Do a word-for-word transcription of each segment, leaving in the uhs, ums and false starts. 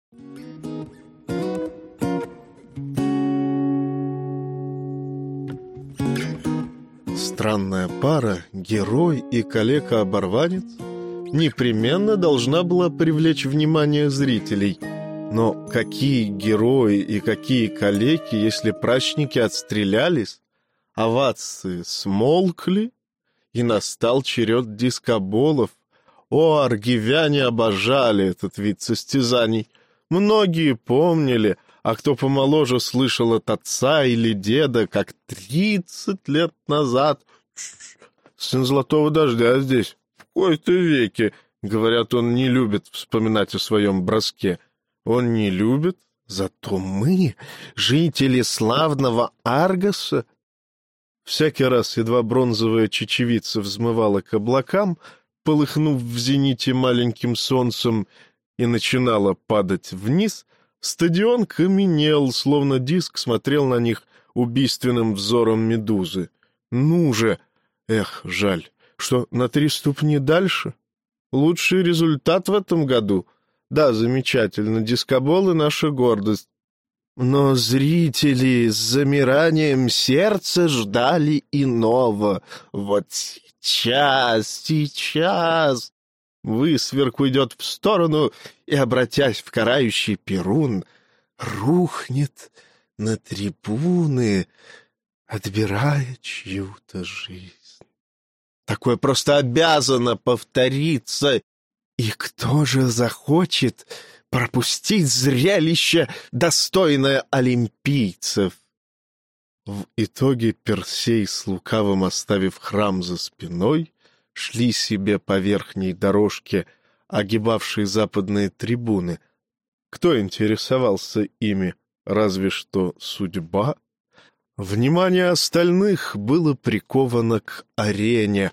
Странная пара, герой и калека-оборванец, непременно должна была привлечь внимание зрителей. Но какие герои и какие калеки, если прачники отстрелялись, овации смолкли, и настал черед дискоболов. О, аргивяне обожали этот вид состязаний. Многие помнили, а кто помоложе слышал от отца или деда, как тридцать лет назад. Сын золотого дождя здесь, в кои-то веки. Говорят, он не любит вспоминать о своем броске. Он не любит, зато мы, жители славного Аргоса. Всякий раз, едва бронзовая чечевица взмывала к облакам, полыхнув в зените маленьким солнцем, и начинала падать вниз, стадион каменел, словно диск смотрел на них убийственным взором медузы. Ну же! Эх, жаль, что на три ступни дальше. Лучший результат в этом году. Да, замечательно, дискоболы — наша гордость. Но зрители с замиранием сердца ждали иного. Вот сейчас, сейчас... Высверк уйдет в сторону и, обратясь в карающий перун, рухнет на трибуны, отбирая чью-то жизнь. Такое просто обязано повториться. И кто же захочет пропустить зрелище, достойное олимпийцев? В итоге Персей, с лукавым оставив храм за спиной, шли себе по верхней дорожке, огибавшей западные трибуны. Кто интересовался ими? Разве что судьба. Внимание остальных было приковано к арене.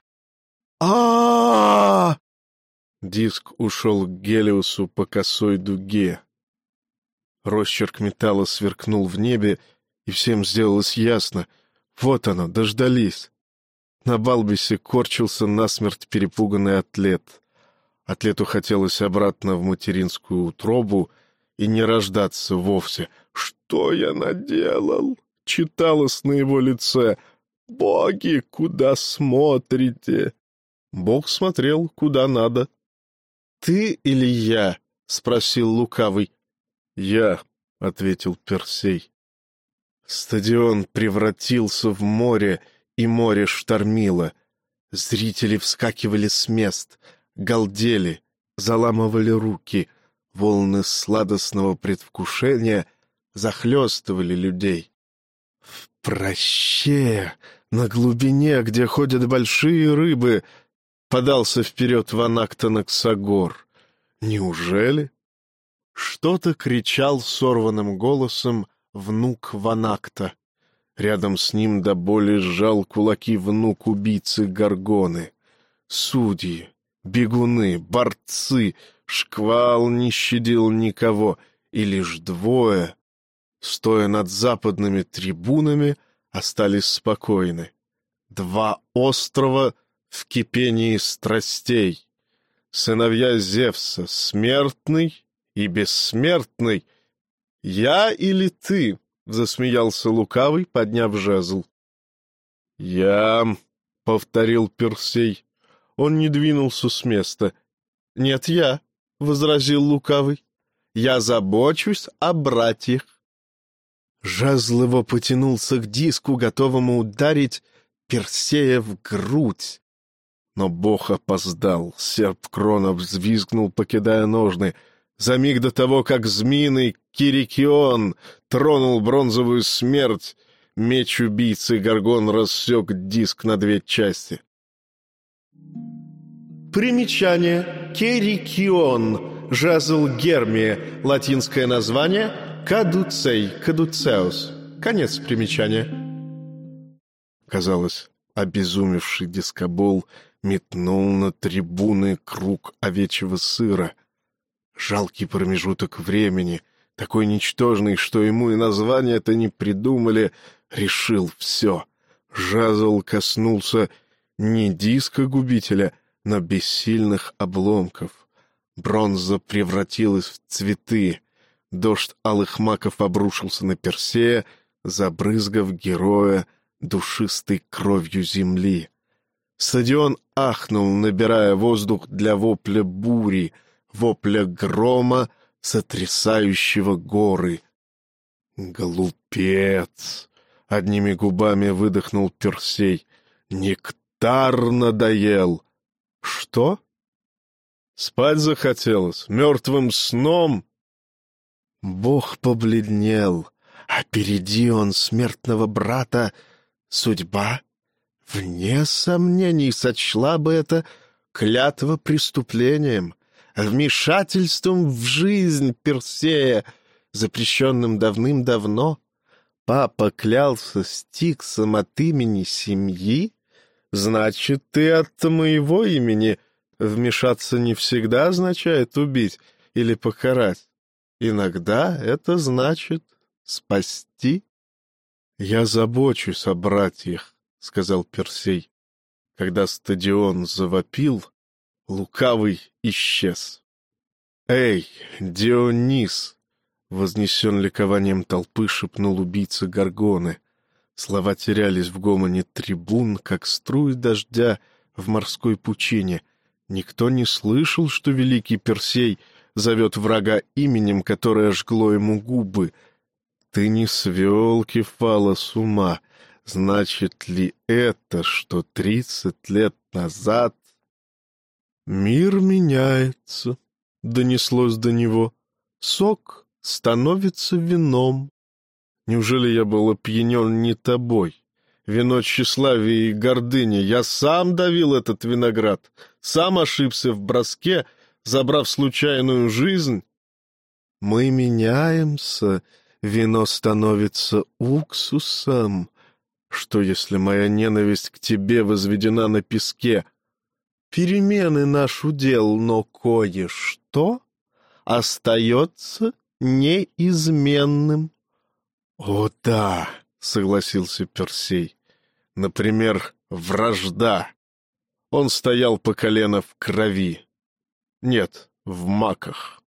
а Диск ушел к Гелиосу по косой дуге. Росчерк металла сверкнул в небе, и всем сделалось ясно. Вот оно, дождались. На балбисе корчился насмерть перепуганный атлет. Атлету хотелось обратно в материнскую утробу и не рождаться вовсе. «Что я наделал?» — читалось на его лице. «Боги, куда смотрите?» Бог смотрел, куда надо. «Ты или я?» — спросил лукавый. «Я», — ответил Персей. Стадион превратился в море, и море штормило. Зрители вскакивали с мест, галдели, заламывали руки. Волны сладостного предвкушения захлестывали людей. В проще, на глубине, где ходят большие рыбы, подался вперед Ванактонаксагор. Неужели? Что-то кричал сорванным голосом внук Ванакта. Рядом с ним до боли сжал кулаки внук убийцы Горгоны. Судьи, бегуны, борцы, шквал не щадил никого, и лишь двое, стоя над западными трибунами, остались спокойны. Два острова в кипении страстей. Сыновья Зевса, смертный и бессмертный. «Я или ты?» — засмеялся лукавый, подняв жезл. «Я», — повторил Персей. Он не двинулся с места. «Нет, я», — возразил лукавый. «Я забочусь о братьях». Жезл его потянулся к диску, готовому ударить Персея в грудь. Но бог опоздал. Серп Крона взвизгнул, покидая ножны. За миг до того, как змеиный Кирикион тронул бронзовую смерть, меч убийцы Горгон рассек диск на две части. Примечание. Кирикион. Жезл Гермия. Латинское название Кадуцей, Кадуцеус. Конец примечания. Казалось, обезумевший дискобол метнул на трибуны круг овечьего сыра. Жалкий промежуток времени, такой ничтожный, что ему и название-то не придумали, решил все. Жезл коснулся не диска губителя, но бессильных обломков. Бронза превратилась в цветы. Дождь алых маков обрушился на Персея, забрызгав героя душистой кровью земли. Стадион ахнул, набирая воздух для вопля бури, вопля грома, сотрясающего горы. «Глупец!» — одними губами выдохнул Персей. «Нектар надоел!» «Что?» «Спать захотелось, мертвым сном!» Бог побледнел, а впереди он смертного брата. Судьба, вне сомнений, сочла бы это клятва преступлением, вмешательством в жизнь Персея, запрещенным давным-давно. Папа клялся Стиксом от имени семьи, значит, ты от моего имени. Вмешаться не всегда означает убить или покарать. Иногда это значит спасти. — Я забочусь о братьях, — сказал Персей. Когда стадион завопил, лукавый исчез. — Эй, Дионис! — вознесен ликованием толпы шепнул убийца Горгоны. Слова терялись в гомоне трибун, как струи дождя в морской пучине. Никто не слышал, что великий Персей зовет врага именем, которое жгло ему губы. Ты не свел Кефала с ума. Значит ли это, что тридцать лет назад... «Мир меняется», — донеслось до него. «Сок становится вином». Неужели я был опьянен не тобой? Вино тщеславия и гордыни. Я сам давил этот виноград, сам ошибся в броске, забрав случайную жизнь. Мы меняемся, вино становится уксусом. Что, если моя ненависть к тебе возведена на песке? Перемены наш удел, но кое-что остается неизменным. — О, да, — согласился Персей. — Например, вражда. Он стоял по колено в крови. Нет, в маках.